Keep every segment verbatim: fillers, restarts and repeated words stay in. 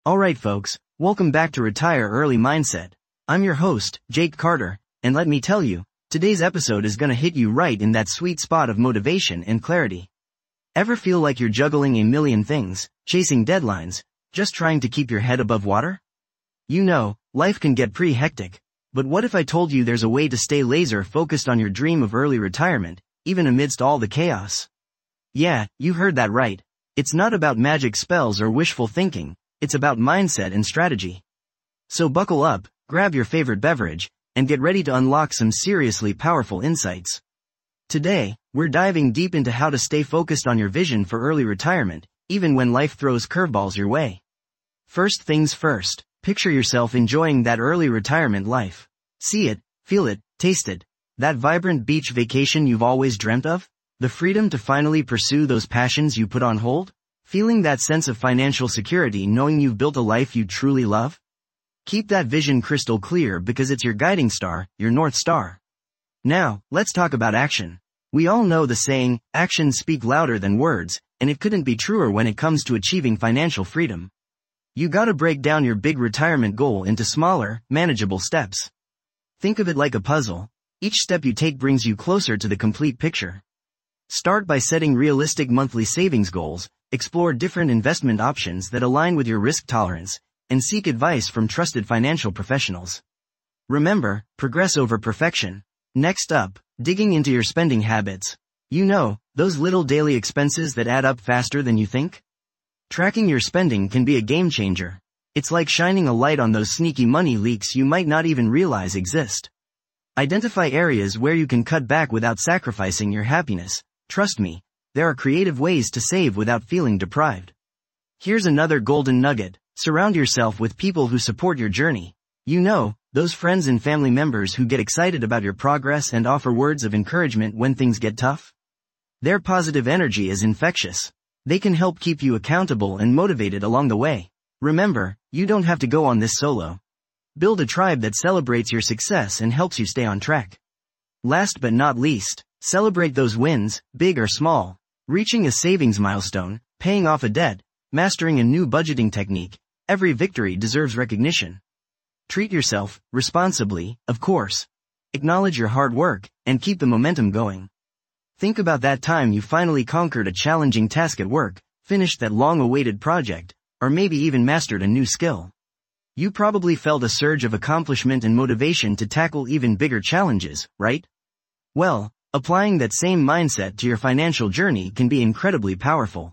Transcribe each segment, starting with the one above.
Alright folks, welcome back to Retire Early Mindset. I'm your host, Jake Carter, and let me tell you, today's episode is gonna hit you right in that sweet spot of motivation and clarity. Ever feel like you're juggling a million things, chasing deadlines, just trying to keep your head above water? You know, life can get pretty hectic, but what if I told you there's a way to stay laser focused on your dream of early retirement, even amidst all the chaos? Yeah, you heard that right. It's not about magic spells or wishful thinking. It's about mindset and strategy. So buckle up, grab your favorite beverage, and get ready to unlock some seriously powerful insights. Today, we're diving deep into how to stay focused on your vision for early retirement, even when life throws curveballs your way. First things first, picture yourself enjoying that early retirement life. See it, feel it, taste it. That vibrant beach vacation you've always dreamt of? The freedom to finally pursue those passions you put on hold? Feeling that sense of financial security knowing you've built a life you truly love? Keep that vision crystal clear because it's your guiding star, your North Star. Now, let's talk about action. We all know the saying, actions speak louder than words, and it couldn't be truer when it comes to achieving financial freedom. You gotta break down your big retirement goal into smaller, manageable steps. Think of it like a puzzle. Each step you take brings you closer to the complete picture. Start by setting realistic monthly savings goals. Explore different investment options that align with your risk tolerance, and seek advice from trusted financial professionals. Remember, progress over perfection. Next up, digging into your spending habits. You know, those little daily expenses that add up faster than you think? Tracking your spending can be a game changer. It's like shining a light on those sneaky money leaks you might not even realize exist. Identify areas where you can cut back without sacrificing your happiness. Trust me, there are creative ways to save without feeling deprived. Here's another golden nugget. Surround yourself with people who support your journey. You know, those friends and family members who get excited about your progress and offer words of encouragement when things get tough. Their positive energy is infectious. They can help keep you accountable and motivated along the way. Remember, you don't have to go on this solo. Build a tribe that celebrates your success and helps you stay on track. Last but not least, celebrate those wins, big or small. Reaching a savings milestone, paying off a debt, mastering a new budgeting technique, every victory deserves recognition. Treat yourself, responsibly, of course. Acknowledge your hard work, and keep the momentum going. Think about that time you finally conquered a challenging task at work, finished that long-awaited project, or maybe even mastered a new skill. You probably felt a surge of accomplishment and motivation to tackle even bigger challenges, right? Well, applying that same mindset to your financial journey can be incredibly powerful.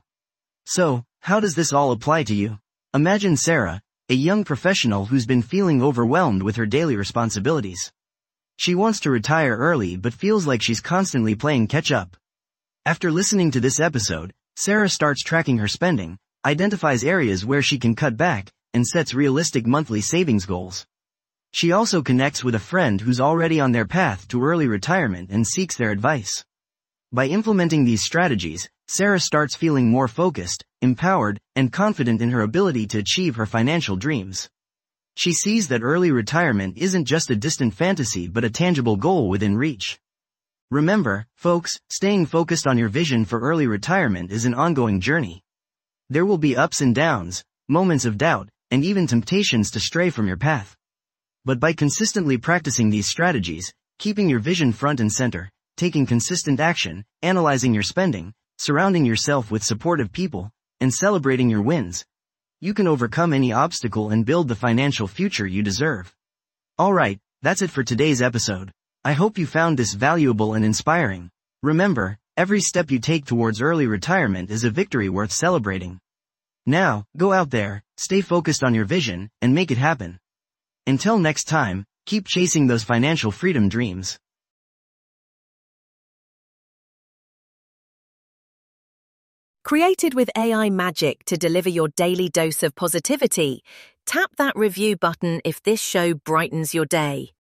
So, how does this all apply to you? Imagine Sarah, a young professional who's been feeling overwhelmed with her daily responsibilities. She wants to retire early but feels like she's constantly playing catch-up. After listening to this episode, Sarah starts tracking her spending, identifies areas where she can cut back, and sets realistic monthly savings goals. She also connects with a friend who's already on their path to early retirement and seeks their advice. By implementing these strategies, Sarah starts feeling more focused, empowered, and confident in her ability to achieve her financial dreams. She sees that early retirement isn't just a distant fantasy but a tangible goal within reach. Remember, folks, staying focused on your vision for early retirement is an ongoing journey. There will be ups and downs, moments of doubt, and even temptations to stray from your path. But by consistently practicing these strategies, keeping your vision front and center, taking consistent action, analyzing your spending, surrounding yourself with supportive people, and celebrating your wins, you can overcome any obstacle and build the financial future you deserve. Alright, that's it for today's episode. I hope you found this valuable and inspiring. Remember, every step you take towards early retirement is a victory worth celebrating. Now, go out there, stay focused on your vision, and make it happen. Until next time, keep chasing those financial freedom dreams. Created with A I magic to deliver your daily dose of positivity, tap that review button if this show brightens your day.